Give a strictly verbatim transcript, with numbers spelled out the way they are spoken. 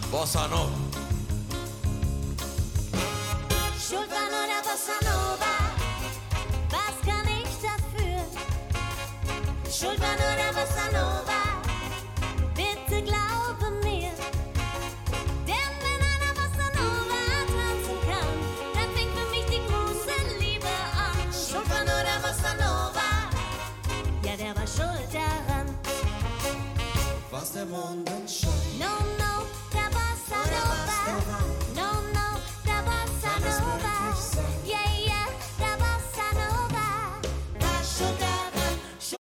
Bossa Nova. Schultern oder Bossa Nova, was kann ich dafür? Schultern oder Bossa Nova.